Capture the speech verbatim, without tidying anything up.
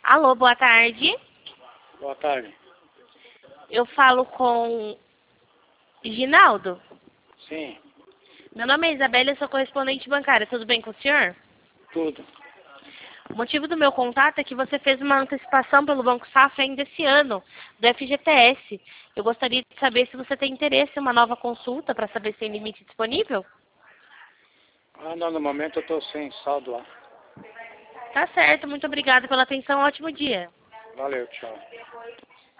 Alô, boa tarde. Boa tarde. Eu falo com Ginaldo. Sim, Meu nome é Isabela, eu sou correspondente bancária. Tudo bem com o senhor? tudo. O motivo do meu contato é que você fez uma antecipação pelo Banco Safra ainda esse ano, do F G T S. Eu gostaria de saber se você tem interesse em uma nova consulta para saber se tem limite disponível. Ah, não, no momento eu estou sem saldo lá. Tá certo, muito obrigada pela atenção, ótimo dia. Valeu, tchau.